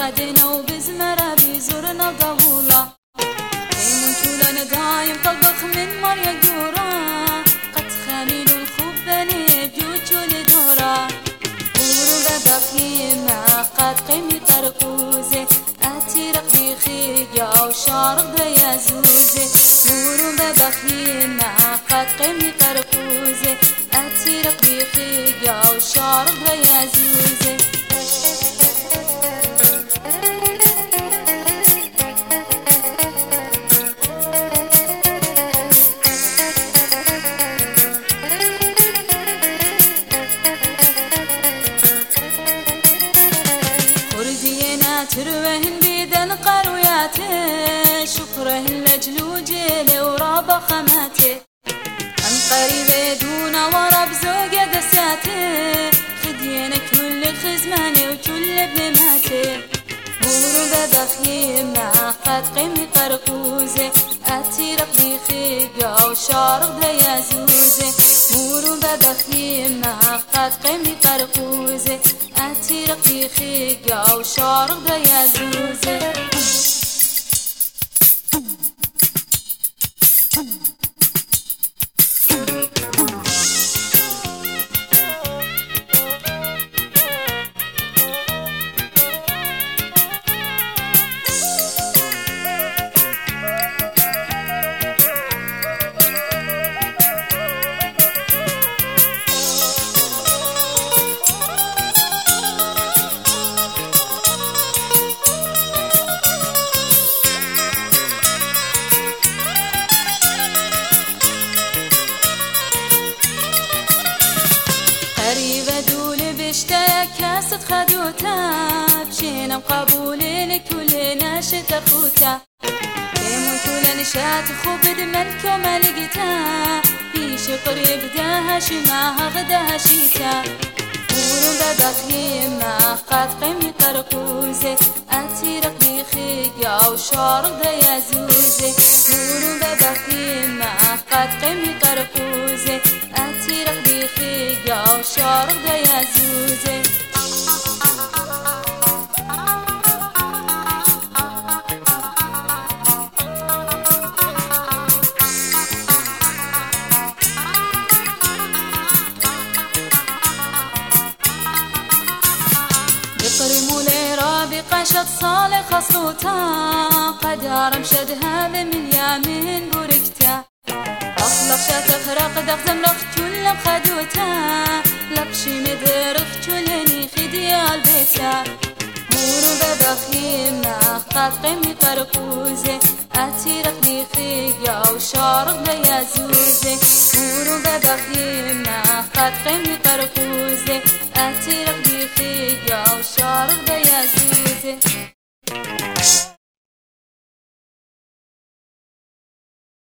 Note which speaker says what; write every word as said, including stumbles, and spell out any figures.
Speaker 1: قدنا وبزمرة بيزورنا قبولا ايمن كولنا دايم طبخ من مريا جورا قد خميل الخوف بني جوجو لدورا قولوا ببخيمة قد قيمي قرقوزي اتيرق بخيجا وشارق بيا زوزي قولوا ببخيمة قد قيمي قرقوزي اتيرق بخيجا وشارق بيا زوزي تروهن بيدن قروياته شكرهن لجلوجي وراب خماته عن قريب دون ورب زوج دساته خدينا كل خزماني وكل ابن ماته مورو ببخيمة قد قيمي قرقوزي اتيرق بخيقة وشارق بيا زوزي مورو ببخيمة قد قيمي قرقوزي اتيرق بخيقة وشارق بيا زوزي قريبة دول بشتاق كاسة خدوتا بشينا مقابولي لكل ناشط أخوتا كيمون كل نشات خوب دمنك وما لقيتا بيش قريب داها شماها غداها شيتا ورون ببخيمة قد قيمي قرقوزي أتيرق بخيقة وشارق بيا زوزي ورون ببخيمة قد قيمي قرقوزي أتيرق بخيقة وشارق بيا زوزي يقرموا لي رابي قشط صالح خصوتا قدار مشد هذا من يامين بوركتا أخلق شاتخ رقدق زمرخ كل بخدوتا لبشي مدرخ كلني خديا البيتا مورو ببخيمة قد قيمي قرقوزي أتيرق بخيقة وشارق بيا زوزي مورو ببخيمة قد قيمي قرقوزي أتيرق بخيقة وشارق بيا زوزي